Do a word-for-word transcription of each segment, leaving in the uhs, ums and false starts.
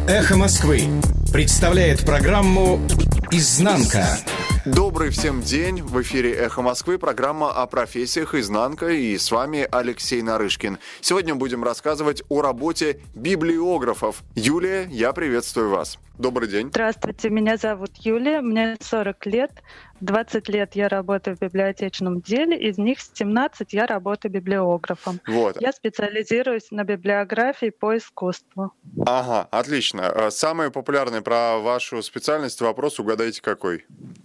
«Эхо Москвы» представляет программу «Изнанка». Добрый всем день! В эфире «Эхо Москвы», программа о профессиях «Изнанка», и с вами Алексей Нарышкин. Сегодня будем рассказывать о работе библиографов. Юлия, я приветствую вас. Добрый день. Здравствуйте, меня зовут Юлия, мне сорок лет. двадцать лет я работаю в библиотечном деле, из них семнадцать я работаю библиографом. Вот. Я специализируюсь на библиографии по искусству. Ага, отлично. Самый популярный про вашу специальность вопрос, угадайте какой?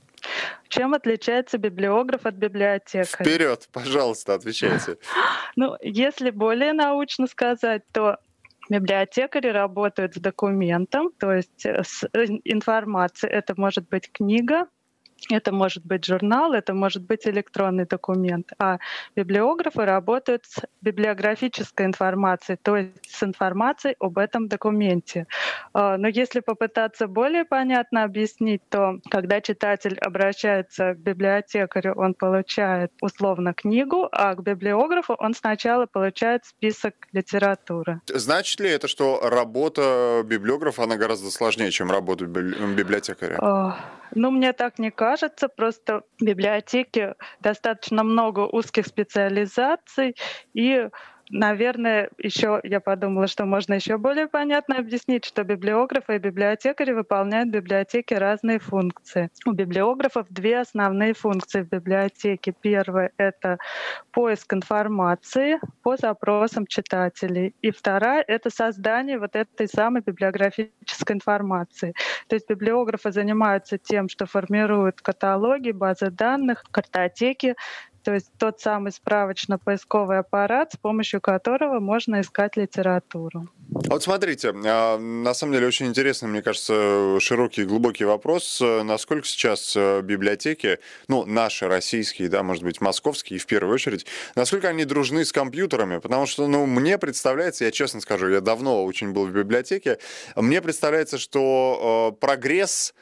Чем отличается библиограф от библиотекаря? Вперед, пожалуйста, отвечайте. Ну, если более научно сказать, то библиотекари работают с документом, то есть с информацией. Это может быть книга, это может быть журнал, это может быть электронный документ. А библиографы работают с библиографической информацией, то есть с информацией об этом документе. Но если попытаться более понятно объяснить, то когда читатель обращается к библиотекарю, он получает условно книгу, а к библиографу он сначала получает список литературы. Значит ли это, что работа библиографа, она гораздо сложнее, чем работа библиотекаря? Ну, мне так не кажется. Просто в библиотеке достаточно много узких специализаций, и, наверное, еще я подумала, что можно еще более понятно объяснить, что библиографы и библиотекари выполняют в библиотеке разные функции. У библиографов две основные функции в библиотеке. Первая — это поиск информации по запросам читателей. И вторая — это создание вот этой самой библиографической информации. То есть библиографы занимаются тем, что формируют каталоги, базы данных, картотеки, то есть тот самый справочно-поисковый аппарат, с помощью которого можно искать литературу. Вот смотрите, на самом деле очень интересный, мне кажется, широкий и глубокий вопрос. Насколько сейчас библиотеки, ну, наши российские, да, может быть, московские в первую очередь, насколько они дружны с компьютерами? Потому что, ну, мне представляется, я честно скажу, я давно очень был в библиотеке, мне представляется, что прогресс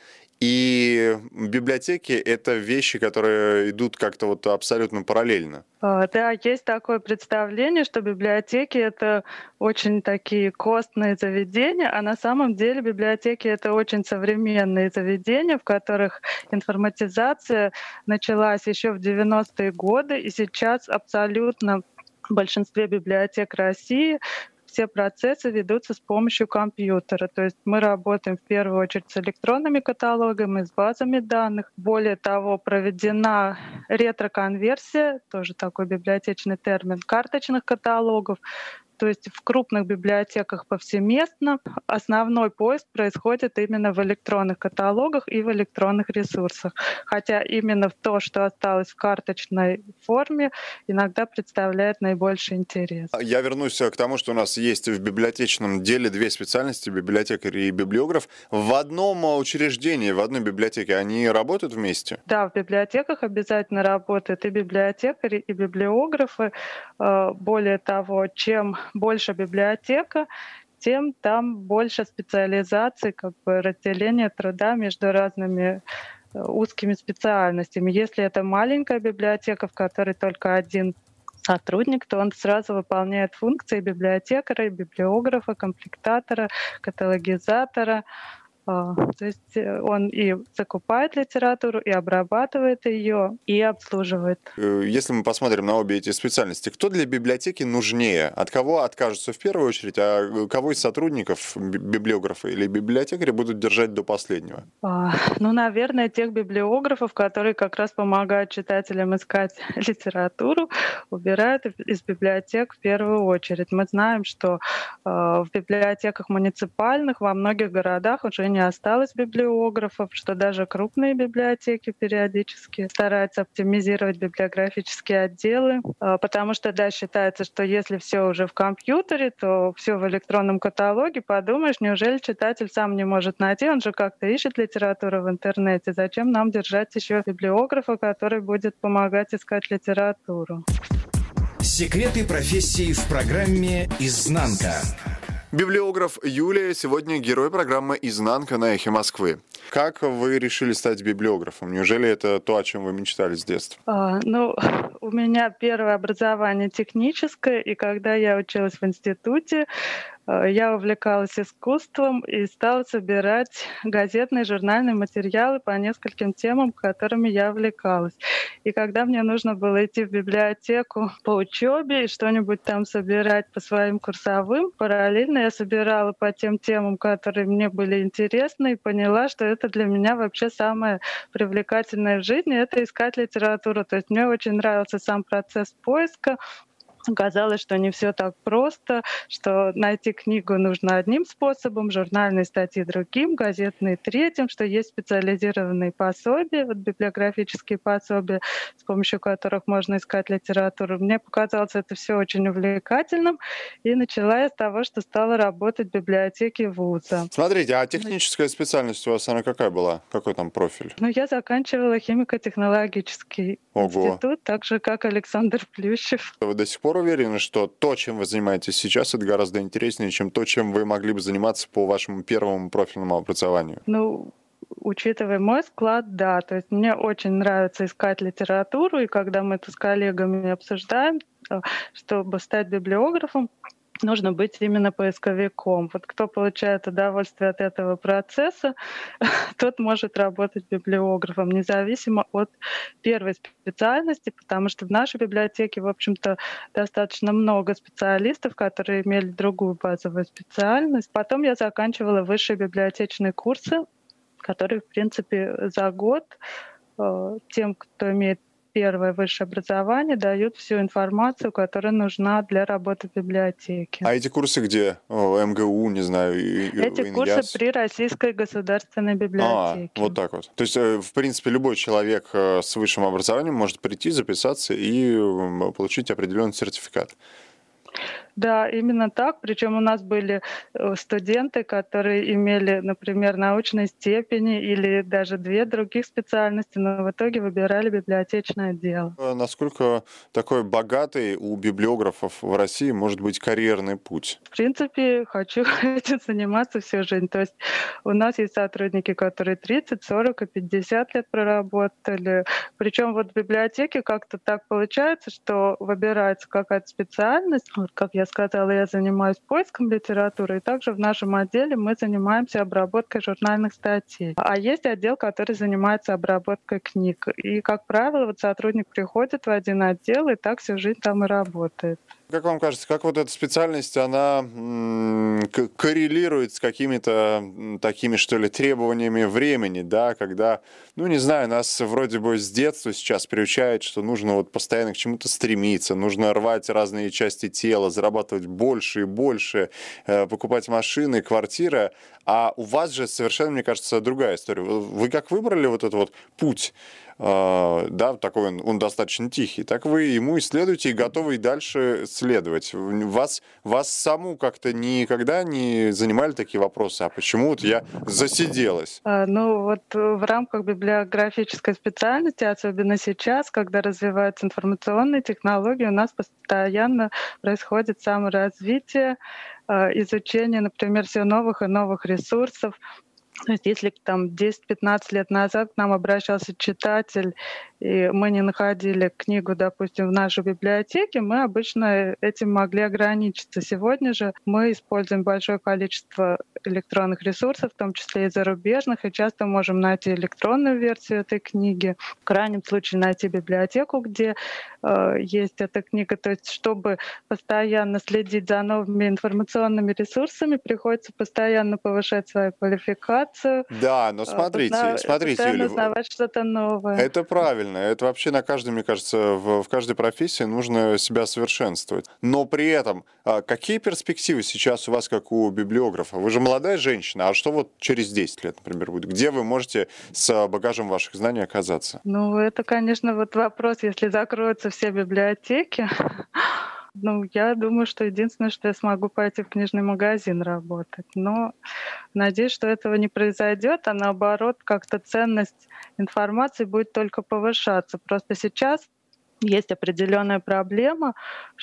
и библиотеки — это вещи, которые идут как-то вот абсолютно параллельно. Да, есть такое представление, что библиотеки — это очень такие костные заведения, а на самом деле библиотеки — это очень современные заведения, в которых информатизация началась еще в девяностые годы, и сейчас абсолютно в большинстве библиотек России все процессы ведутся с помощью компьютера. То есть мы работаем в первую очередь с электронными каталогами, с базами данных. Более того, проведена ретроконверсия, тоже такой библиотечный термин, карточных каталогов. То есть в крупных библиотеках повсеместно основной поиск происходит именно в электронных каталогах и в электронных ресурсах. Хотя именно то, что осталось в карточной форме, иногда представляет наибольший интерес. Я вернусь к тому, что у нас есть в библиотечном деле две специальности, библиотекарь и библиограф. В одном учреждении, в одной библиотеке они работают вместе? Да, в библиотеках обязательно работают и библиотекари, и библиографы. Более того, чем больше библиотека, тем там больше специализаций, как бы разделение труда между разными узкими специальностями. Если это маленькая библиотека, в которой только один сотрудник, то он сразу выполняет функции библиотекаря, библиографа, комплектатора, каталогизатора. То есть он и закупает литературу, и обрабатывает ее, и обслуживает. Если мы посмотрим на обе эти специальности, кто для библиотеки нужнее? От кого откажутся в первую очередь, а кого из сотрудников, библиографа или библиотекаря, будут держать до последнего? Ну, наверное, тех библиографов, которые как раз помогают читателям искать литературу, убирают из библиотек в первую очередь. Мы знаем, что в библиотеках муниципальных во многих городах уже не осталось библиографов, что даже крупные библиотеки периодически стараются оптимизировать библиографические отделы, потому что, да, считается, что если все уже в компьютере, то все в электронном каталоге. Подумаешь, неужели читатель сам не может найти? Он же как-то ищет литературу в интернете. Зачем нам держать еще библиографа, который будет помогать искать литературу? Секреты профессии в программе «Изнанка». Библиограф Юлия сегодня герой программы «Изнанка» на «Эхе Москвы». Как вы решили стать библиографом? Неужели это то, о чем вы мечтали с детства? А, ну, у меня первое образование техническое, и когда я училась в институте, э, я увлекалась искусством и стала собирать газетные, журнальные материалы по нескольким темам, которыми я увлекалась. И когда мне нужно было идти в библиотеку по учебе и что-нибудь там собирать по своим курсовым, параллельно я собирала по тем темам, которые мне были интересны, и поняла, что это для меня вообще самое привлекательное в жизни — это искать литературу. То есть мне очень нравился сам процесс поиска. Оказалось, что не все так просто, что найти книгу нужно одним способом, журнальные статьи другим, газетные третьим, что есть специализированные пособия, вот библиографические пособия, с помощью которых можно искать литературу. Мне показалось это все очень увлекательным, и начала я с того, что стала работать в библиотеке вуза. Смотрите, а техническая специальность у вас, она какая была? Какой там профиль? Ну, я заканчивала химико-технологический Ого. институт, так же, как Александр Плющев. Вы до сих пор уверены, что то, чем вы занимаетесь сейчас, это гораздо интереснее, чем то, чем вы могли бы заниматься по вашему первому профильному образованию? Ну, учитывая мой склад, да. То есть мне очень нравится искать литературу, и когда мы это с коллегами обсуждаем, э, чтобы стать библиографом, нужно быть именно поисковиком. Вот кто получает удовольствие от этого процесса, тот может работать библиографом, независимо от первой специальности, потому что в нашей библиотеке, в общем-то, достаточно много специалистов, которые имели другую базовую специальность. Потом я заканчивала высшие библиотечные курсы, которые, в принципе, за год э, тем, кто имеет первое высшее образование, дают всю информацию, которая нужна для работы в библиотеке. А эти курсы где? О, МГУ, не знаю, и- и- Эти ИНЯС? курсы при Российской государственной А, библиотеке. вот так вот. То есть, э, в принципе, любой человек э, с высшим образованием может прийти, записаться и м, получить определенный сертификат. Да, именно так. Причем у нас были э, студенты, которые имели, например, научные степени или даже две других специальности, но в итоге выбирали библиотечное дело. Э, Насколько такой богатый у библиографов в России может быть карьерный путь? В принципе, хочу этим заниматься всю жизнь. То есть у нас есть сотрудники, которые тридцать, сорок и пятьдесят лет проработали. Причем вот в библиотеке как-то так получается, что выбирается какая-то специальность. Вот, как я сказала, я занимаюсь поиском литературы, и также в нашем отделе мы занимаемся обработкой журнальных статей. А есть отдел, который занимается обработкой книг. И, как правило, вот сотрудник приходит в один отдел, и так всю жизнь там и работает. Как вам кажется, как вот эта специальность, она м, к- коррелирует с какими-то м, такими, что ли, требованиями времени, да, когда, ну, не знаю, нас вроде бы с детства сейчас приучают, что нужно вот постоянно к чему-то стремиться, нужно рвать разные части тела, зарабатывать больше и больше, э, покупать машины, квартиры, а у вас же совершенно, мне кажется, другая история. Вы вы как выбрали вот этот вот путь, э, да, такой он, он достаточно тихий, так вы ему исследуете и готовы и дальше следовать. Вас, вас саму как-то никогда не занимали такие вопросы, а почему вот я засиделась? А, Ну вот э, в рамках библиографической специальности, особенно сейчас, когда развиваются информационные технологии, у нас постоянно происходит саморазвитие, а, изучение, например, все новых и новых ресурсов. То есть если там десять-пятнадцать лет назад к нам обращался читатель, и мы не находили книгу, допустим, в нашей библиотеке, мы обычно этим могли ограничиться. Сегодня же мы используем большое количество электронных ресурсов, в том числе и зарубежных, и часто можем найти электронную версию этой книги, в крайнем случае найти библиотеку, где э, есть эта книга. То есть чтобы постоянно следить за новыми информационными ресурсами, приходится постоянно повышать свою квалификацию, Да, но э, смотрите, позна- смотрите, постоянно Юля, в- узнавать что-то новое. это правильно. Это вообще на каждой, мне кажется, в, в каждой профессии нужно себя совершенствовать. Но при этом, а, какие перспективы сейчас у вас, как у библиографа? Вы же молодая женщина, а что вот через десять лет, например, будет? Где вы можете с багажем ваших знаний оказаться? Ну, это, конечно, вот вопрос, если закроются все библиотеки. Ну, я думаю, что единственное, что я смогу пойти в книжный магазин работать. Но надеюсь, что этого не произойдет, а наоборот, как-то ценность информации будет только повышаться. Просто сейчас есть определенная проблема,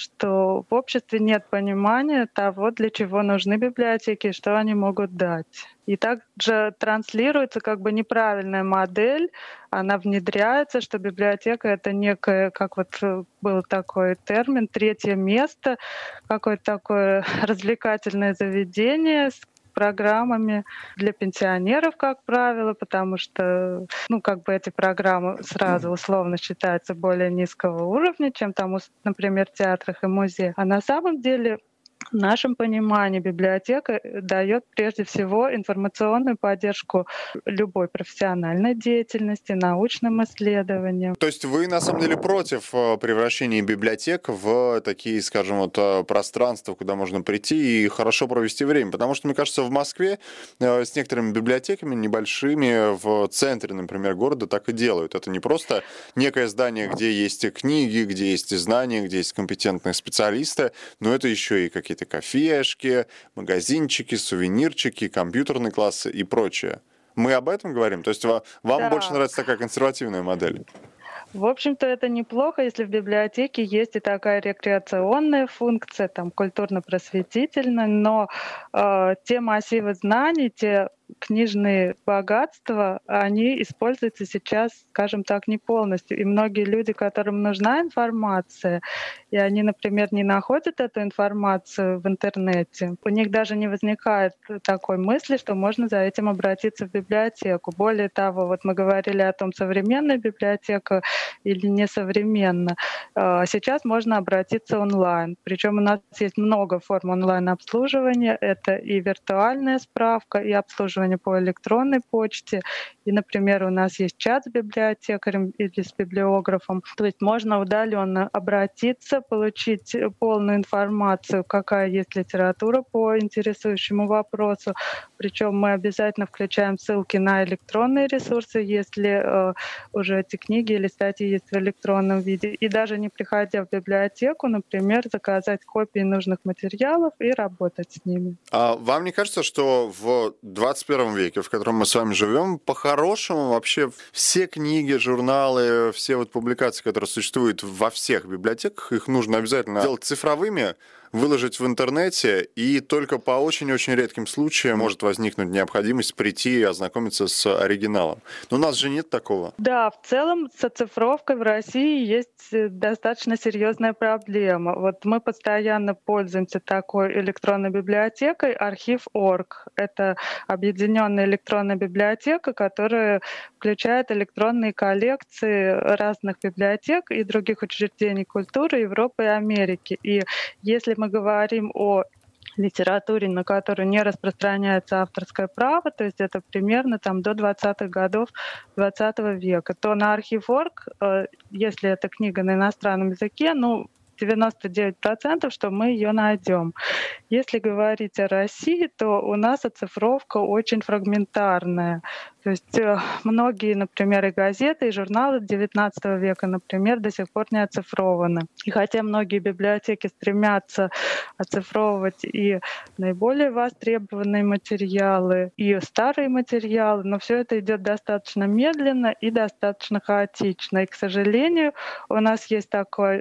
что в обществе нет понимания того, для чего нужны библиотеки и что они могут дать. И также транслируется как бы неправильная модель, она внедряется, что библиотека — это некое, как вот был такой термин, третье место, какое-то такое развлекательное заведение с программами для пенсионеров, как правило, потому что, ну, как бы эти программы сразу условно считаются более низкого уровня, чем там, например, в театрах и музеях. А на самом деле в нашем понимании библиотека дает прежде всего информационную поддержку любой профессиональной деятельности, научным исследованиям. То есть вы на самом деле против превращения библиотек в такие, скажем, вот пространства, куда можно прийти и хорошо провести время? Потому что, мне кажется, в Москве с некоторыми библиотеками небольшими в центре, например, города так и делают. Это не просто некое здание, где есть книги, где есть знания, где есть компетентные специалисты, но это еще и какие-то кафешки, магазинчики, сувенирчики, компьютерные классы и прочее. Мы об этом говорим? То есть вам Да. больше нравится такая консервативная модель? В общем-то, это неплохо, если в библиотеке есть и такая рекреационная функция, там, культурно-просветительная, но э, те массивы знаний, те книжные богатства, они используются сейчас, скажем так, не полностью. И многие люди, которым нужна информация, и они, например, не находят эту информацию в интернете, у них даже не возникает такой мысли, что можно за этим обратиться в библиотеку. Более того, вот мы говорили о том, современная библиотека или несовременная. Сейчас можно обратиться онлайн. Причем у нас есть много форм онлайн-обслуживания. Это и виртуальная справка, и обслуживание по электронной почте. И, например, у нас есть чат с библиотекарем или с библиографом. То есть можно удаленно обратиться, получить полную информацию, какая есть литература по интересующему вопросу. Причем мы обязательно включаем ссылки на электронные ресурсы, если э, уже эти книги или статьи есть в электронном виде. И даже не приходя в библиотеку, например, заказать копии нужных материалов и работать с ними. А вам не кажется, что в двадцать первом веке, в котором мы с вами живем, по-хорошему вообще все книги, журналы, все вот публикации, которые существуют во всех библиотеках, их нужно обязательно делать цифровыми, выложить в интернете, и только по очень-очень редким случаям может возникнуть необходимость прийти и ознакомиться с оригиналом. Но у нас же нет такого. Да, в целом с оцифровкой в России есть достаточно серьезная проблема. Вот мы постоянно пользуемся такой электронной библиотекой архив точка орг. Это объединенная электронная библиотека, которая включает электронные коллекции разных библиотек и других учреждений культуры Европы и Америки. И если мы говорим о литературе, на которую не распространяется авторское право, то есть это примерно там до двадцатых годов двадцатого века, то на архив точка орг, если это книга на иностранном языке, ну, девяносто девять процентов, что мы ее найдем. Если говорить о России, то у нас оцифровка очень фрагментарная. То есть многие, например, и газеты, и журналы девятнадцатого века, например, до сих пор не оцифрованы. И хотя многие библиотеки стремятся оцифровывать и наиболее востребованные материалы, и старые материалы, но все это идет достаточно медленно и достаточно хаотично. И, к сожалению, у нас есть такой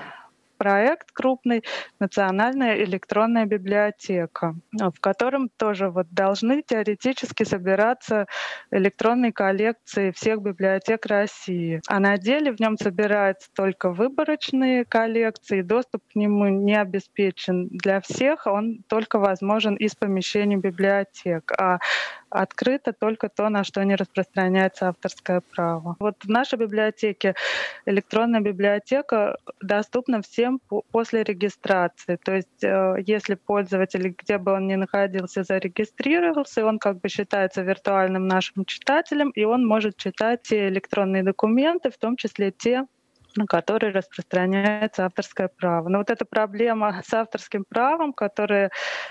проект крупный «Национальная электронная библиотека», в котором тоже вот должны теоретически собираться электронные коллекции всех библиотек России. А на деле в нем собираются только выборочные коллекции, доступ к нему не обеспечен для всех, он только возможен из помещений библиотек. А открыто только то, на что не распространяется авторское право. Вот в нашей библиотеке электронная библиотека доступна всем после регистрации. То есть если пользователь, где бы он ни находился, зарегистрировался, он как бы считается виртуальным нашим читателем, и он может читать те электронные документы, в том числе те, на которые распространяется авторское право. Но вот эта проблема с авторским правом, которая,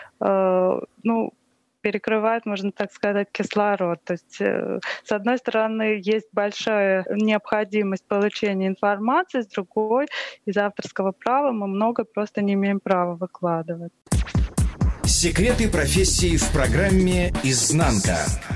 э, ну, перекрывает, можно так сказать, кислород. То есть, э, с одной стороны, есть большая необходимость получения информации, с другой, из авторского права мы много просто не имеем права выкладывать. Секреты профессии в программе «Изнанка».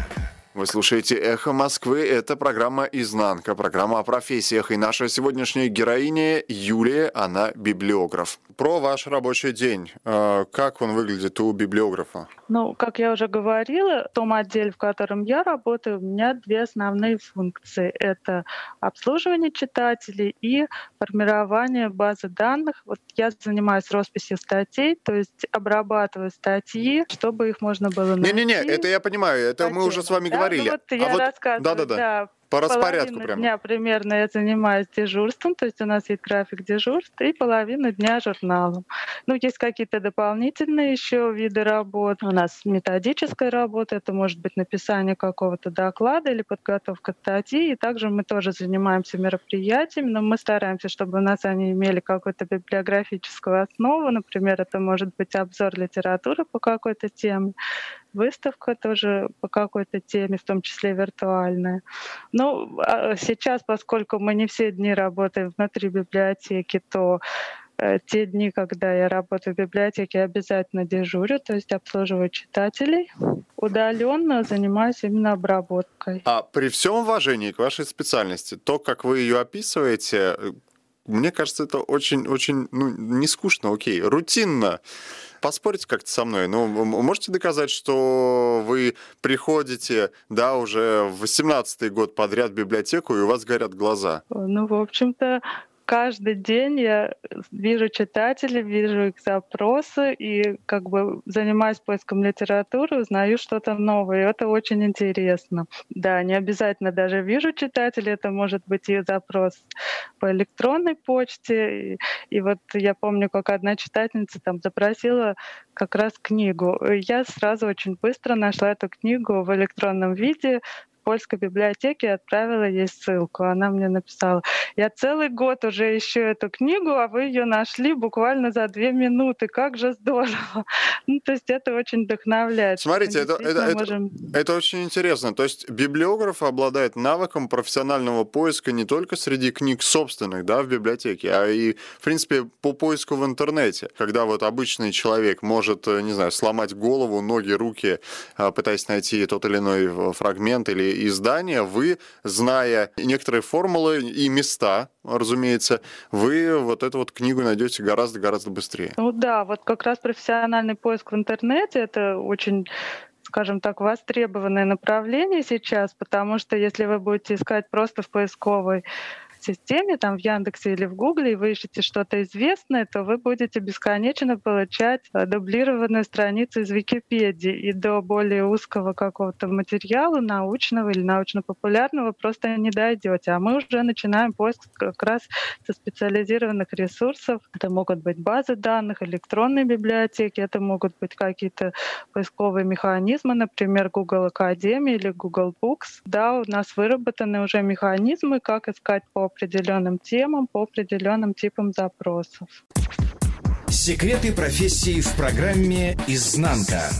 Вы слушаете «Эхо Москвы». Это программа «Изнанка», программа о профессиях. И наша сегодняшняя героиня Юлия, она библиограф. Про ваш рабочий день. Как он выглядит у библиографа? Ну, как я уже говорила, в том отделе, в котором я работаю, у меня две основные функции. Это обслуживание читателей и формирование базы данных. Вот я занимаюсь росписью статей, то есть обрабатываю статьи, чтобы их можно было найти. Не-не-не, это я понимаю, это мы уже с вами да? говорили. Ну, вот а я вот... рассказываю, Да-да-да. да. По распорядку Половину прямо. дня примерно я занимаюсь дежурством, то есть у нас есть график дежурств, и половину дня журналом. Ну, есть какие-то дополнительные еще виды работ. У нас методическая работа, это может быть написание какого-то доклада или подготовка статьи, и также мы тоже занимаемся мероприятиями, но мы стараемся, чтобы у нас они имели какую-то библиографическую основу, например, это может быть обзор литературы по какой-то теме, выставка тоже по какой-то теме, в том числе виртуальная. Ну, а сейчас, поскольку мы не все дни работаем внутри библиотеки, то э, те дни, когда я работаю в библиотеке, я обязательно дежурю, то есть обслуживаю читателей. Удаленно занимаюсь именно обработкой. А при всем уважении к вашей специальности, то, как вы ее описываете, мне кажется, это очень-очень, ну, не скучно, окей, рутинно. Поспорите как-то со мной. Ну, можете доказать, что вы приходите, да, уже в восемнадцатый год подряд в библиотеку, и у вас горят глаза? Ну, в общем-то, каждый день я вижу читателей, вижу их запросы и как бы занимаюсь поиском литературы, узнаю что-то новое. И это очень интересно. Да, не обязательно даже вижу читателей, это может быть и запрос по электронной почте. И, и вот я помню, как одна читательница там запросила как раз книгу. Я сразу очень быстро нашла эту книгу в электронном виде, в польской библиотеке, отправила ей ссылку. Она мне написала: я целый год уже ищу эту книгу, а вы ее нашли буквально за две минуты. Как же здорово! Ну, то есть это очень вдохновляет. Смотрите, это, это, можем... это, это очень интересно. То есть библиограф обладает навыком профессионального поиска не только среди книг собственных, да, в библиотеке, а и, в принципе, по поиску в интернете. Когда вот обычный человек может, не знаю, сломать голову, ноги, руки, пытаясь найти тот или иной фрагмент или издание, вы, зная некоторые формулы и места, разумеется, вы вот эту вот книгу найдете гораздо-гораздо быстрее. Ну да, вот как раз профессиональный поиск в интернете — это очень, скажем так, востребованное направление сейчас, потому что если вы будете искать просто в поисковой системе, там в Яндексе или в Гугле, и вы ищете что-то известное, то вы будете бесконечно получать дублированную страницу из Википедии, и до более узкого какого-то материала, научного или научно-популярного, просто не дойдете. А мы уже начинаем поиск как раз со специализированных ресурсов. Это могут быть базы данных, электронные библиотеки, это могут быть какие-то поисковые механизмы, например, Google Академия или Google Books. Да, у нас выработаны уже механизмы, как искать по определенным темам, по определенным типам запросов. Секреты профессии в программе «Изнанка».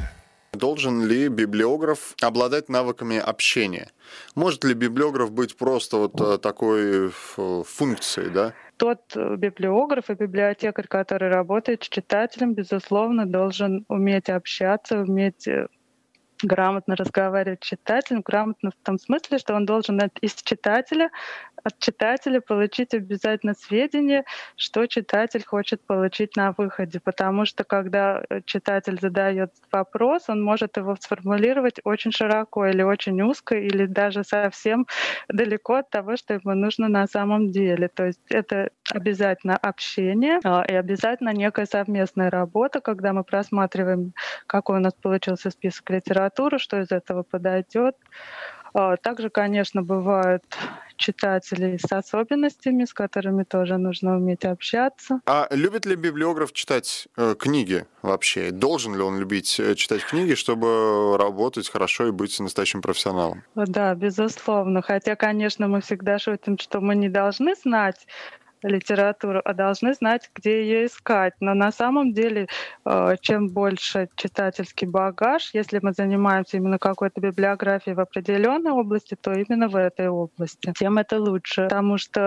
Должен ли библиограф обладать навыками общения? Может ли библиограф быть просто вот такой функцией, да? Тот библиограф и библиотекарь, который работает с читателем, безусловно, должен уметь общаться, уметь грамотно разговаривать с читателем, грамотно в том смысле, что он должен из читателя, от читателя получить обязательно сведения, что читатель хочет получить на выходе. Потому что когда читатель задает вопрос, он может его сформулировать очень широко или очень узко, или даже совсем далеко от того, что ему нужно на самом деле. То есть это обязательно общение и обязательно некая совместная работа, когда мы просматриваем, какой у нас получился список литературы, что из этого подойдет. Также, конечно, бывают читатели с особенностями, с которыми тоже нужно уметь общаться. А любит ли библиограф читать э, книги вообще? Должен ли он любить читать книги, чтобы работать хорошо и быть настоящим профессионалом? Да, безусловно. Хотя, конечно, мы всегда шутим, что мы не должны знать литературу, а должны знать, где ее искать. Но на самом деле, чем больше читательский багаж, если мы занимаемся именно какой-то библиографией в определенной области, то именно в этой области, тем это лучше. Потому что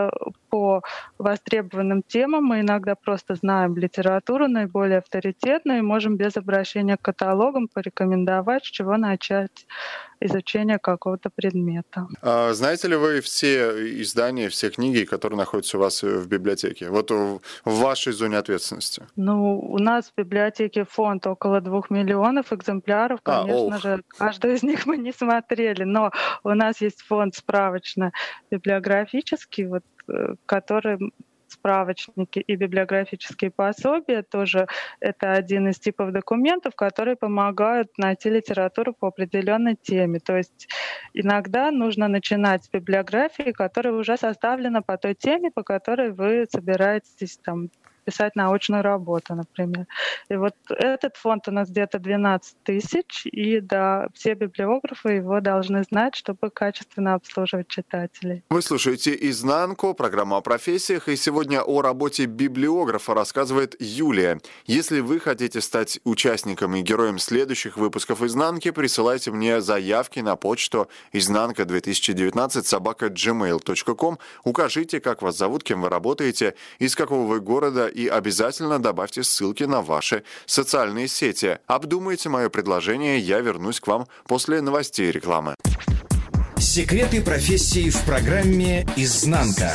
по востребованным темам. Мы иногда просто знаем литературу наиболее авторитетную и можем без обращения к каталогам порекомендовать, с чего начать изучение какого-то предмета. А знаете ли вы все издания, все книги, которые находятся у вас в библиотеке? Вот в вашей зоне ответственности. Ну, у нас в библиотеке фонд около двух миллионов экземпляров. Конечно а, же, каждую из них мы не смотрели, но у нас есть фонд справочно-библиографический, вот, который справочники и библиографические пособия тоже это один из типов документов, которые помогают найти литературу по определенной теме. То есть иногда нужно начинать с библиографии, которая уже составлена по той теме, по которой вы собираетесь там писать научную работу, например. И вот этот фонд у нас где-то двенадцать тысяч, и да, все библиографы его должны знать, чтобы качественно обслуживать читателей. Вы слушаете «Изнанку», программу о профессиях, и сегодня о работе библиографа рассказывает Юлия. Если вы хотите стать участником и героем следующих выпусков «Изнанки», присылайте мне заявки на почту изнанка две тысячи девятнадцать собака джимейл точка ком, укажите, как вас зовут, кем вы работаете, из какого вы города, и обязательно добавьте ссылки на ваши социальные сети. Обдумайте мое предложение, я вернусь к вам после новостей и рекламы. Секреты профессии в программе «Изнанка».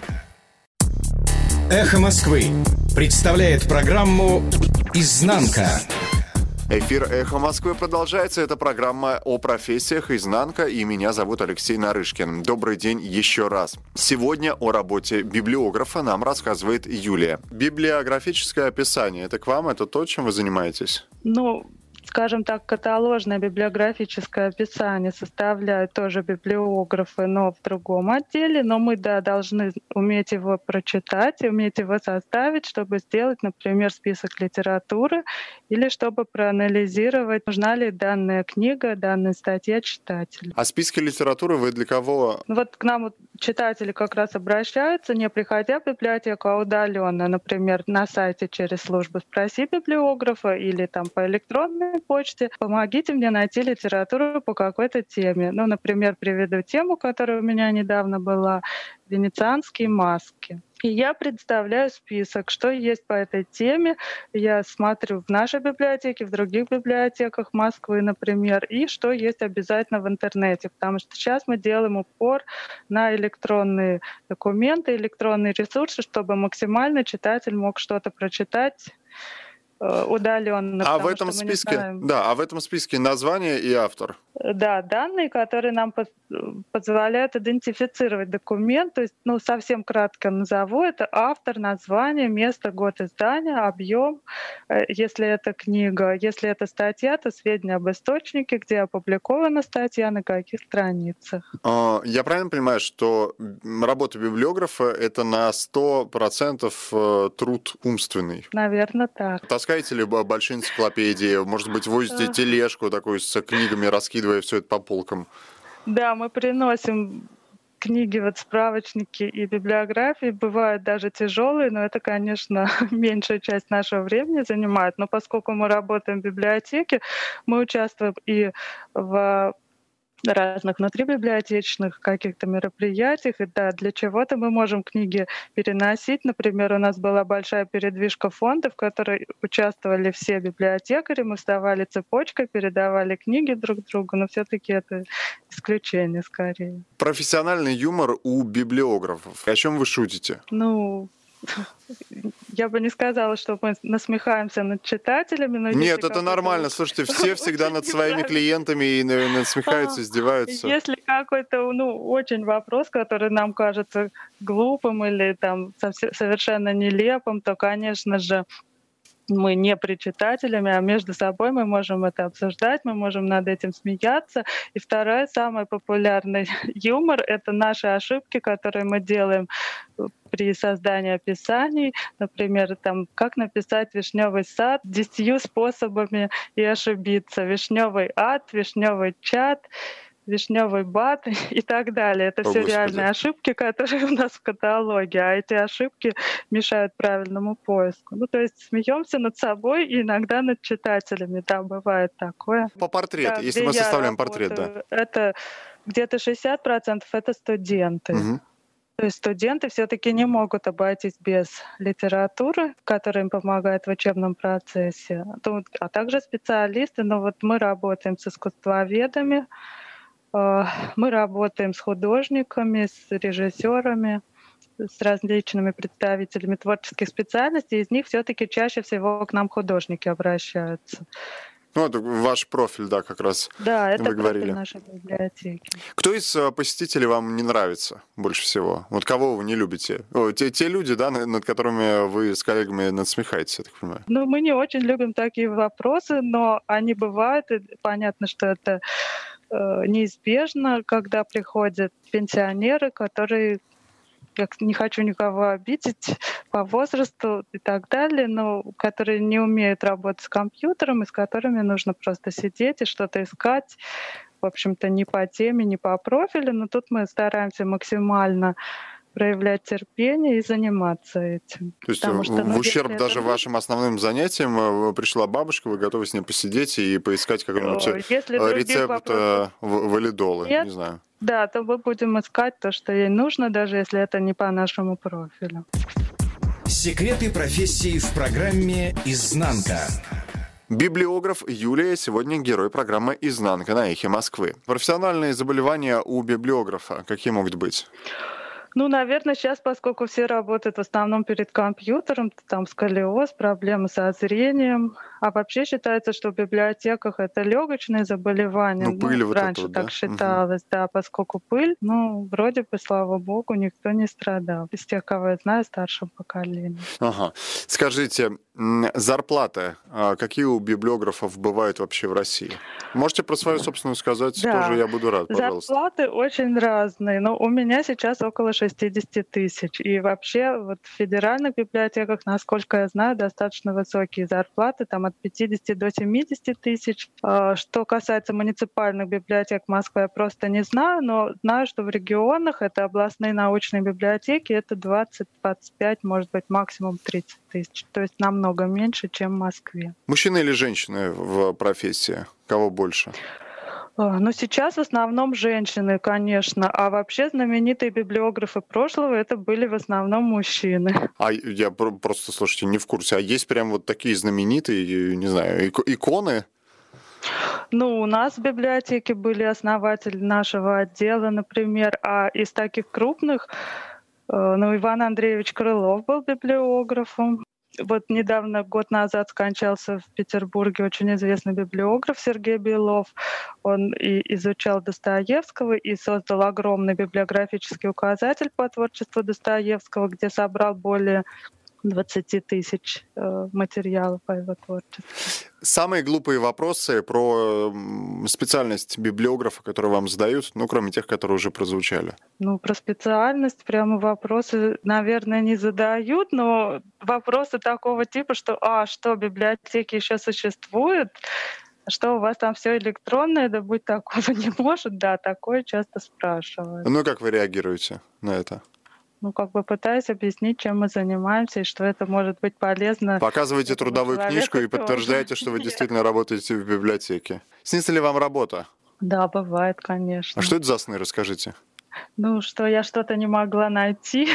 «Эхо Москвы» представляет программу «Изнанка». Эфир «Эхо Москвы» продолжается. Это программа о профессиях «Изнанка», и меня зовут Алексей Нарышкин. Добрый день еще раз. Сегодня о работе библиографа нам рассказывает Юлия. Библиографическое описание – это к вам? Это то, чем вы занимаетесь? Ну, скажем так, каталожное библиографическое описание составляют тоже библиографы, но в другом отделе. Но мы, да, должны уметь его прочитать и уметь его составить, чтобы сделать, например, список литературы или чтобы проанализировать, нужна ли данная книга, данная статья читателю. А списки литературы вы для кого? Вот к нам вот читатели как раз обращаются, не приходя в библиотеку, а удаленно, например, на сайте через службу «Спроси библиографа» или там по электронной почте. Помогите мне найти литературу по какой-то теме. Ну, например, приведу тему, которая у меня недавно была — «Венецианские маски». И я представляю список, что есть по этой теме. Я смотрю в нашей библиотеке, в других библиотеках Москвы, например, и что есть обязательно в интернете. Потому что сейчас мы делаем упор на электронные документы, электронные ресурсы, чтобы максимально читатель мог что-то прочитать удаленно. А в этом списке, да, а в этом списке название и автор. Да, данные, которые нам позволяют идентифицировать документ. То есть, ну, совсем кратко назову: это автор, название, место, год издания, объем, если это книга. Если это статья, то сведения об источнике, где опубликована статья, на каких страницах. Я правильно понимаю, что работа библиографа — это на сто процентов труд умственный? Наверное, так. Таскаете ли большие энциклопедии? Может быть, возите тележку такую с книгами, раскидывая все это по полкам? Да, мы приносим книги, вот справочники и библиографии. Бывают даже тяжелые, но это, конечно, меньшая часть нашего времени занимает. Но поскольку мы работаем в библиотеке, мы участвуем и в разных внутрибиблиотечных каких-то мероприятиях. И да, для чего-то мы можем книги переносить. Например, у нас была большая передвижка фонда, в которой участвовали все библиотекари. Мы вставали цепочкой, передавали книги друг другу, но все-таки это исключение скорее. Профессиональный юмор у библиографов. О чем вы шутите? Ну, я бы не сказала, что мы насмехаемся над читателями. Но нет, это нормально. Слушайте, все всегда над своими клиентами и насмехаются, издеваются. Если какой-то, ну, очень вопрос, который нам кажется глупым или там совершенно нелепым, то, конечно же, мы не при читателями, а между собой мы можем это обсуждать, мы можем над этим смеяться. И второй, самый популярный юмор — это наши ошибки, которые мы делаем при создании описаний. Например, там, как написать «вишневый сад» десятью способами и ошибиться. «Вишневый ад», «вишневый чат», «вишневый бат» и так далее. Это О, все Господи. реальные ошибки, которые у нас в каталоге, а эти ошибки мешают правильному поиску. Ну, то есть смеемся над собой и иногда над читателями. Да, бывает такое. По портрету, Да, если где мы я составляем работаю, портрет, да. Это где-то шестьдесят процентов это студенты. Угу. То есть студенты все-таки не могут обойтись без литературы, которая им помогает в учебном процессе, Тут- а также специалисты. Но вот мы работаем с искусствоведами, э, мы работаем с художниками, с режиссерами, с различными представителями творческих специальностей. Из них все-таки чаще всего к нам художники обращаются. Ну, это ваш профиль, да, как раз Да, это вы профиль говорили. нашей библиотеки. Кто из э, посетителей вам не нравится больше всего? Вот кого вы не любите? О, те, те люди, да, на- над которыми вы с коллегами надсмехаетесь, я так понимаю. Ну, мы не очень любим такие вопросы, но они бывают, и понятно, что это э, неизбежно, когда приходят пенсионеры, которые, я не хочу никого обидеть по возрасту и так далее, но которые не умеют работать с компьютером и с которыми нужно просто сидеть и что-то искать, в общем-то, не по теме, не по профилю, но тут мы стараемся максимально проявлять терпение и заниматься этим. То есть Потому в, что, ну, в ущерб если даже это вашим основным занятиям э, пришла бабушка, вы готовы с ней посидеть и поискать какой-нибудь Э, Если э, других рецепт вопросов э, в- валидолы, нет, не знаю. да, то мы будем искать то, что ей нужно, даже если это не по нашему профилю. Секреты профессии в программе «Изнанка». Библиограф Юлия сегодня герой программы «Изнанка» на эхе Москвы. Профессиональные заболевания у библиографа какие могут быть? Ну, наверное, сейчас, поскольку все работают в основном перед компьютером, то там сколиоз, проблемы со зрением. А вообще считается, что в библиотеках это легочные заболевания. Ну, пыль Ну, вот это раньше вот, так да? считалось, да, поскольку пыль, ну, вроде бы, слава богу, никто не страдал. Из тех, кого я знаю, старшего поколения. Ага. Скажите, м, зарплаты а, какие у библиографов бывают вообще в России? Можете про свою собственную сказать, Да, тоже я буду рад, пожалуйста. зарплаты очень разные, но у меня сейчас около шестьдесят тысяч. И вообще вот в федеральных библиотеках, насколько я знаю, достаточно высокие зарплаты, там от пятидесяти до семидесяти тысяч. А, Что касается муниципальных библиотек Москвы, я просто не знаю, но знаю, что в регионах это областные научные библиотеки, это двадцать-двадцать пять, может быть, максимум тридцать тысяч. То есть намного меньше, чем в Москве. Мужчины или женщины в профессии? Кого больше? А, Ну, сейчас в основном женщины, конечно, а вообще знаменитые библиографы прошлого это были в основном мужчины. А я про- просто, слушайте, не в курсе. А есть прям вот такие знаменитые, не знаю, ик- иконы? Ну, у нас в библиотеке были основатели нашего отдела, например, а из таких крупных, э, ну, Иван Андреевич Крылов был библиографом. Вот недавно, год назад, скончался в Петербурге очень известный библиограф Сергей Белов. Он и изучал Достоевского и создал огромный библиографический указатель по творчеству Достоевского, где собрал более двадцати тысяч э, материалов по его творчеству. Самые глупые вопросы про м, специальность библиографа, которые вам задают, ну, кроме тех, которые уже прозвучали. Ну, про специальность прямо вопросы, наверное, не задают, но вопросы такого типа, что, а, что, библиотеки еще существуют? Что у вас там все электронное, да быть такого не может? Да, такое часто спрашивают. Ну, и как вы реагируете на это? Ну, как бы пытаюсь объяснить, чем мы занимаемся, и что это может быть полезно. Показываете этому трудовую человеку книжку и тоже. подтверждаете, что вы действительно работаете в библиотеке. Снится ли вам работа? Да, бывает, конечно. А что это за сны, расскажите? Ну, что я что-то не могла найти.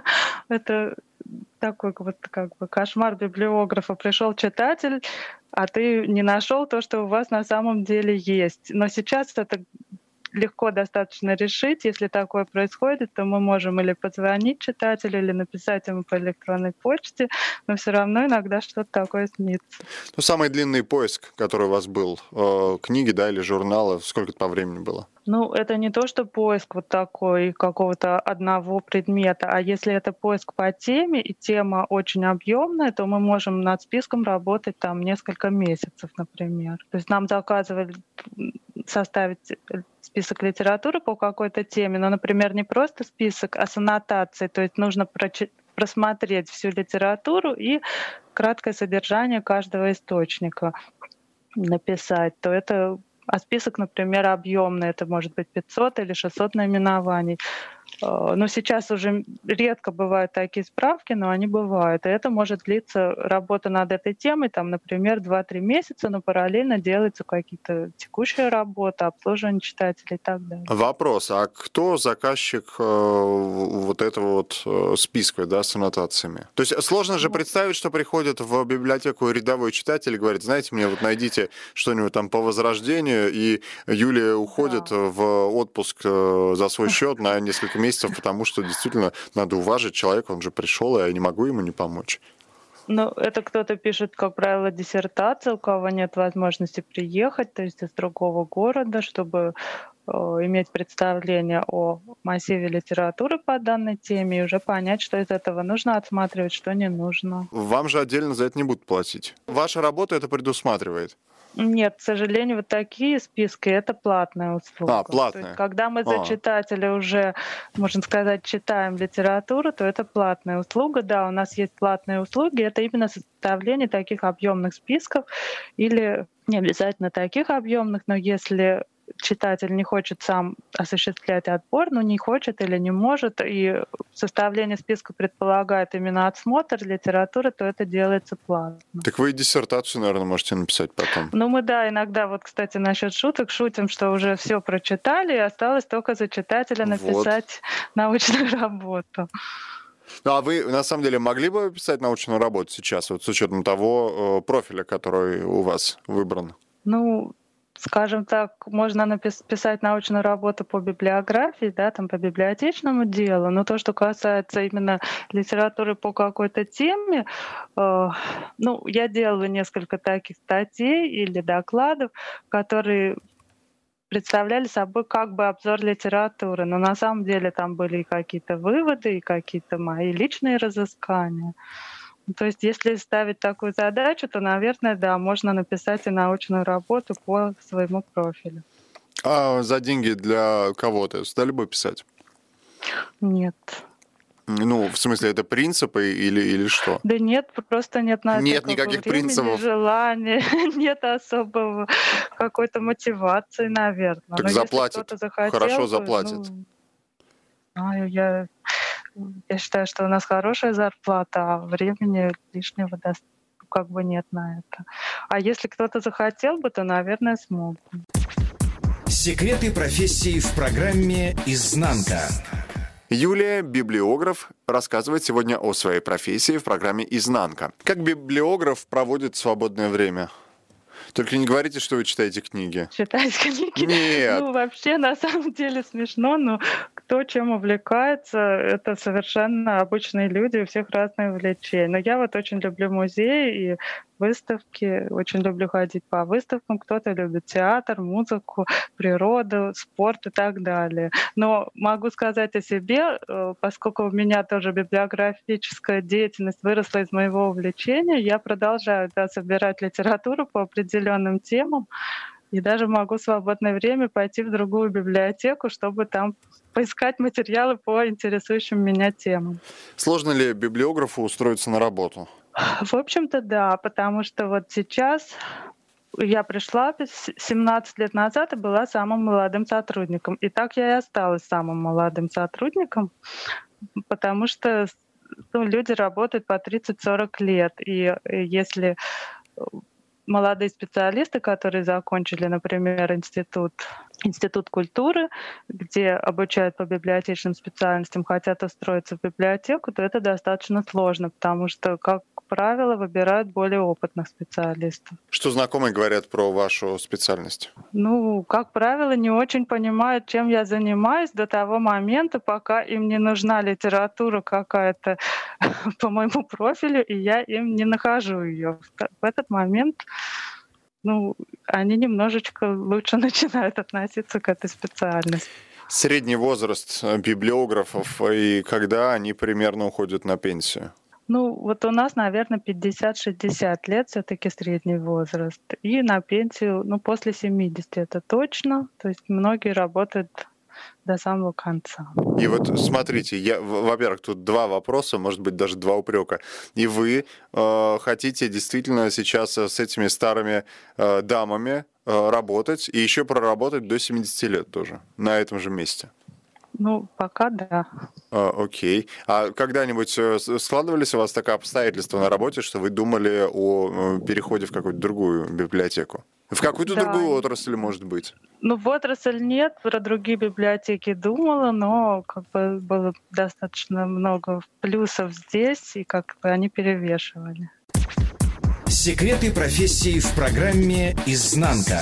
Это такой вот как бы кошмар библиографа. Пришел читатель, а ты не нашел то, что у вас на самом деле есть. Но сейчас это легко достаточно решить. Если такое происходит, то мы можем или позвонить читателю, или написать ему по электронной почте, но все равно иногда что-то такое снится. Ну, самый длинный поиск, который у вас был, э, книги, да, или журналы, сколько это по времени было? Ну, это не то, что поиск вот такой какого-то одного предмета, а если это поиск по теме, и тема очень объемная, то мы можем над списком работать там несколько месяцев, например. То есть нам заказывали составить список литературы по какой-то теме, но, например, не просто список, а с аннотацией, то есть нужно прочитать, просмотреть всю литературу и краткое содержание каждого источника написать, то это... А список, например, объемный, это может быть пятьсот или шестьсот наименований. Но сейчас уже редко бывают такие справки, но они бывают. И это может длиться, работа над этой темой, там, например, два-три месяца, но параллельно делаются какие-то текущие работы, обслуживание читателей и так далее. Вопрос, а кто заказчик э, вот этого вот э, списка, да, с аннотациями? То есть сложно же представить, что приходит в библиотеку рядовой читатель и говорит, знаете, мне вот найдите что-нибудь там по Возрождению, и Юлия уходит да. в отпуск э, за свой счет на несколько месяцев, потому что действительно надо уважить человека, он же пришел, и я не могу ему не помочь. Ну, это кто-то пишет, как правило, диссертацию, у кого нет возможности приехать, то есть из другого города, чтобы э, иметь представление о массиве литературы по данной теме и уже понять, что из этого нужно отсматривать, что не нужно. Вам же отдельно за это не будут платить. Ваша работа это предусматривает. Нет, к сожалению, вот такие списки — это платная услуга. А, платная. То есть, когда мы за а. читателя уже, можно сказать, читаем литературу, то это платная услуга. Да, у нас есть платные услуги, это именно составление таких объемных списков или не обязательно таких объемных, но если читатель не хочет сам осуществлять отбор, но не хочет или не может, и составление списка предполагает именно отсмотр литературы, то это делается платно. Так вы и диссертацию, наверное, можете написать потом. Ну, мы, да, иногда, вот, кстати, насчет шуток, шутим, что уже все прочитали, и осталось только за читателя написать вот. научную работу. Ну, а вы, на самом деле, могли бы писать научную работу сейчас, вот с учетом того профиля, который у вас выбран? Ну, скажем так, можно написать научную работу по библиографии, да, там, по библиотечному делу, но то, что касается именно литературы по какой-то теме, э, ну, я делала несколько таких статей или докладов, которые представляли собой как бы обзор литературы, но на самом деле там были и какие-то выводы, и какие-то мои личные разыскания. То есть, если ставить такую задачу, то, наверное, да, можно написать и научную работу по своему профилю. А за деньги для кого-то стали бы писать? Нет. Ну, в смысле, это принципы или, или что? Да нет, просто нет на это нет никаких времени, принципов. желания, нет особого какой-то мотивации, наверное. Так но заплатят, захотел, хорошо заплатят. Ну, я... Я считаю, что у нас хорошая зарплата, а времени лишнего как бы нет на это. А если кто-то захотел бы, то, наверное, смог бы. Секреты профессии в программе «Изнанка». Юлия, библиограф, рассказывает сегодня о своей профессии в программе «Изнанка». Как библиограф проводит свободное время? Только не говорите, что вы читаете книги. Читать книги? Нет. Ну, вообще, на самом деле смешно, но кто чем увлекается, это совершенно обычные люди, у всех разные увлечения. Но я вот очень люблю музеи и выставки, очень люблю ходить по выставкам. Кто-то любит театр, музыку, природу, спорт и так далее. Но могу сказать о себе, поскольку у меня тоже библиографическая деятельность выросла из моего увлечения, я продолжаю да, собирать литературу по определенным темам. И даже могу в свободное время пойти в другую библиотеку, чтобы там поискать материалы по интересующим меня темам. Сложно ли библиографу устроиться на работу? В общем-то, да, потому что вот сейчас я пришла семнадцать лет назад и была самым молодым сотрудником. И так я и осталась самым молодым сотрудником, потому что ну, люди работают по тридцать-сорок лет. И если молодые специалисты, которые закончили, например, институт, институт культуры, где обучают по библиотечным специальностям, хотят устроиться в библиотеку, то это достаточно сложно, потому что, как правило, выбирают более опытных специалистов. Что знакомые говорят про вашу специальность? Ну, как правило, не очень понимают, чем я занимаюсь до того момента, пока им не нужна литература какая-то по моему профилю, и я им не нахожу ее. В этот момент ну, они немножечко лучше начинают относиться к этой специальности. Средний возраст библиографов и когда они примерно уходят на пенсию? Ну, вот у нас, наверное, пятьдесят-шестьдесят лет все-таки средний возраст. И на пенсию, ну, после семидесяти это точно. То есть многие работают до самого конца. И вот смотрите, я, во-первых, тут два вопроса, может быть, даже два упрека. И вы э, хотите действительно сейчас с этими старыми э, дамами э, работать и еще проработать до семидесяти лет тоже на этом же месте? Ну, пока да. А, окей. А когда-нибудь э, с- складывались у вас такие обстоятельства на работе, что вы думали о э, переходе в какую-то другую библиотеку? В какую-то Да, другую отрасль, может быть? ну, в отрасль нет, про другие библиотеки думала, но как бы было достаточно много плюсов здесь, и как бы они перевешивали. Секреты профессии в программе «Изнанка».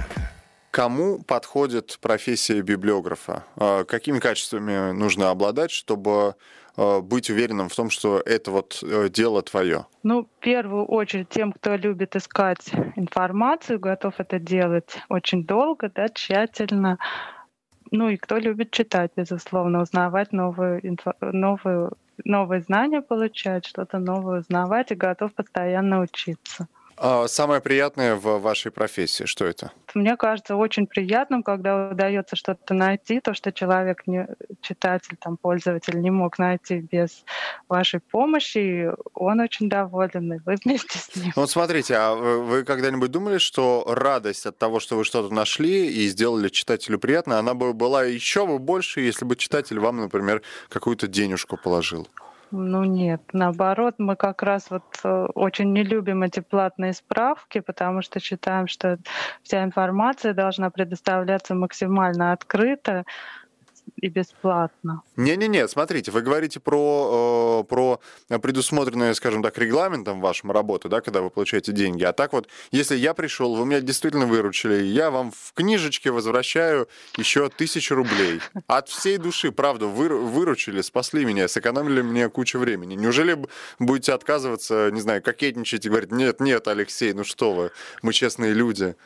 Кому подходит профессия библиографа? А какими качествами нужно обладать, чтобы э, быть уверенным в том, что это вот э, дело твое? Ну, в первую очередь тем, кто любит искать информацию, готов это делать очень долго, да, тщательно. Ну и кто любит читать, безусловно, узнавать новые, инфо- новые, новые знания, получать, что-то новое узнавать и готов постоянно учиться. А самое приятное в вашей профессии, что это? Мне кажется очень приятным, когда удается что-то найти, то, что человек, не, читатель, там, пользователь не мог найти без вашей помощи, и он очень доволен, и вы вместе с ним. Ну вот смотрите, а вы вы когда-нибудь думали, что радость от того, что вы что-то нашли и сделали читателю приятно, она бы была еще бы больше, если бы читатель вам, например, какую-то денежку положил? Ну нет, наоборот, мы как раз вот э, очень не любим эти платные справки, потому что считаем, что вся информация должна предоставляться максимально открыто и бесплатно. Не-не-не, смотрите, вы говорите про, э, про предусмотренные, скажем так, регламентом вашим работы, да, когда вы получаете деньги. А так вот, если я пришел, вы меня действительно выручили, я вам в книжечке возвращаю еще тысячу рублей. От всей души, правда, вы, выручили, спасли меня, сэкономили мне кучу времени. Неужели б- будете отказываться, не знаю, кокетничать и говорить, нет, нет, Алексей, ну что вы, мы честные люди.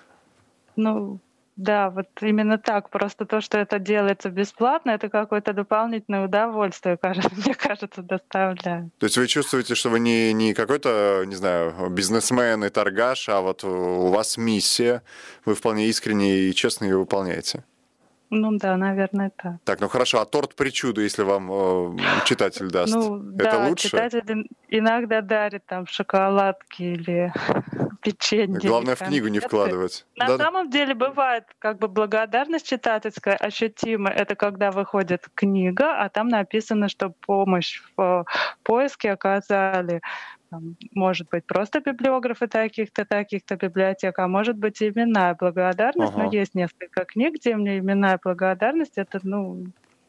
Ну, да, вот именно так. Просто то, что это делается бесплатно, это какое-то дополнительное удовольствие, кажется, мне кажется, доставляет. То есть вы чувствуете, что вы не, не какой-то, не знаю, бизнесмен и торгаш, а вот у вас миссия, вы вполне искренне и честно ее выполняете. Ну да, наверное, так. Так, ну хорошо, а торт причуду, если вам э, читатель даст, Ну это да, лучше? читатель ин- иногда дарит там шоколадки или печенье, или Главное в книгу не конфеты. вкладывать. На Да? самом деле бывает как бы благодарность читательская ощутимая. Это когда выходит книга, а там написано, что помощь в поиске оказали, там, может быть, просто библиографы таких-то, таких-то библиотек, а может быть, и именная благодарность. Но Ага. есть несколько книг, где мне именная благодарность. Это, ну,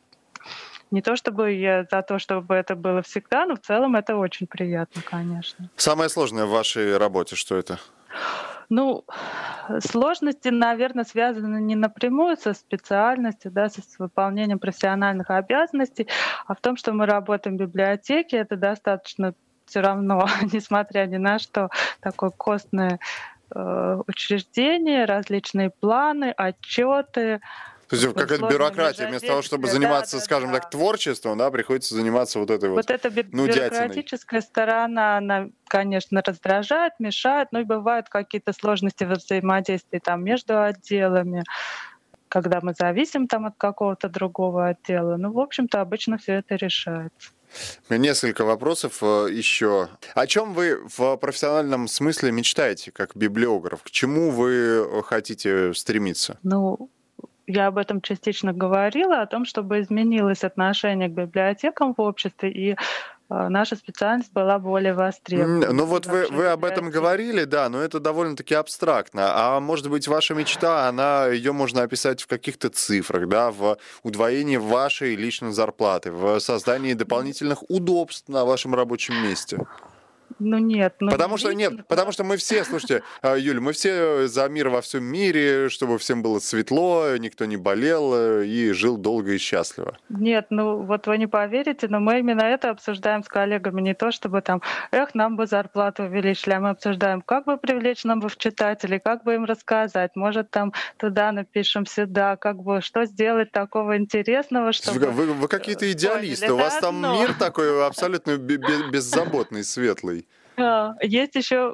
не то чтобы я за то, чтобы это было всегда, но в целом это очень приятно, конечно. Самое сложное в вашей работе, что это? Ну, сложности, наверное, связаны не напрямую со специальностью, да, со- с выполнением профессиональных обязанностей, а в том, что мы работаем в библиотеке, это достаточно все равно, несмотря ни на что, такое костное э, учреждение, различные планы, отчеты. То есть какая-то бюрократия, вместо того, чтобы заниматься, да, да, скажем да. так, творчеством, да, приходится заниматься вот этой вот Вот эта бю- нудятиной. бюрократическая сторона, она, конечно, раздражает, мешает, но и бывают какие-то сложности во взаимодействии там между отделами, когда мы зависим там от какого-то другого отдела. Ну, в общем-то, обычно все это решается. У меня несколько вопросов э, еще. О чем вы в профессиональном смысле мечтаете, как библиограф? К чему вы хотите стремиться? Ну, я об этом частично говорила, о том, чтобы изменилось отношение к библиотекам в обществе, и э, наша специальность была более М, востребована. Ну вот вы, Вообще вы об этом библиотеки. говорили, да, но это довольно-таки абстрактно. А может быть, ваша мечта, она, ее можно описать в каких-то цифрах, да, в удвоении вашей личной зарплаты, в создании дополнительных удобств на вашем рабочем месте? Ну нет, ну Потому что нет, лично- потому что мы все, слушайте, э, Юль, мы все за мир во всем мире, чтобы всем было светло, никто не болел э, и жил долго и счастливо. Нет, ну вот вы не поверите, но мы именно это обсуждаем с коллегами. Не то, чтобы там, эх, нам бы зарплату увеличили, а мы обсуждаем, как бы привлечь новых читателей, как бы им рассказать. Может, там туда напишем, сюда, как бы, что сделать такого интересного, Вы, чтобы... вы- вы какие-то идеалисты, поняли. у вас Это там одно. мир такой абсолютно бе- бе- беззаботный, светлый. А, Есть еще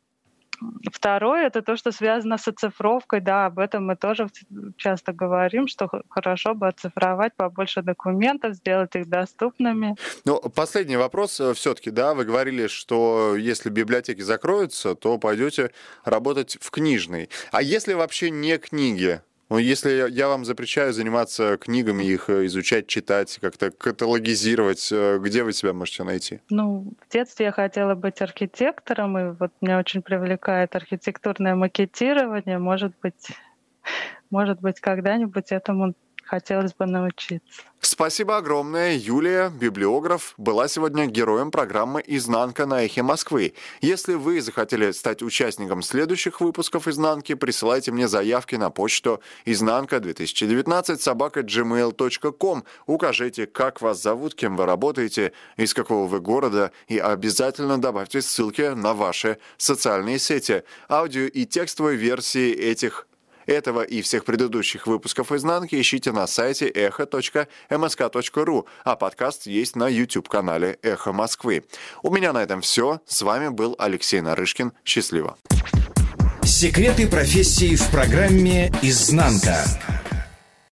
второе, это то, что связано с оцифровкой. Да, об этом мы тоже часто говорим, что х- хорошо бы оцифровать побольше документов, сделать их доступными. Ну, последний вопрос все-таки, да, вы говорили, что если библиотеки закроются, то пойдете работать в книжной. А если вообще не книги? Ну, если я вам запрещаю заниматься книгами, их изучать, читать, как-то каталогизировать, где вы себя можете найти? Ну, в детстве я хотела быть архитектором, и вот меня очень привлекает архитектурное макетирование. Может быть, может быть, когда-нибудь этому хотелось бы научиться. Спасибо огромное. Юлия, библиограф, была сегодня героем программы «Изнанка» на Эхе Москвы. Если вы захотели стать участником следующих выпусков «Изнанки», присылайте мне заявки на почту изнанка две тысячи девятнадцать собака джи мейл точка ком. Укажите, как вас зовут, кем вы работаете, из какого вы города, и обязательно добавьте ссылки на ваши социальные сети. Аудио и текстовые версии этих Этого и всех предыдущих выпусков «Изнанки» ищите на сайте эхо точка эм эс ка точка ру, а подкаст есть на YouTube-канале «Эхо Москвы». У меня на этом все. С вами был Алексей Нарышкин. Счастливо. Секреты профессии в программе «Изнанка».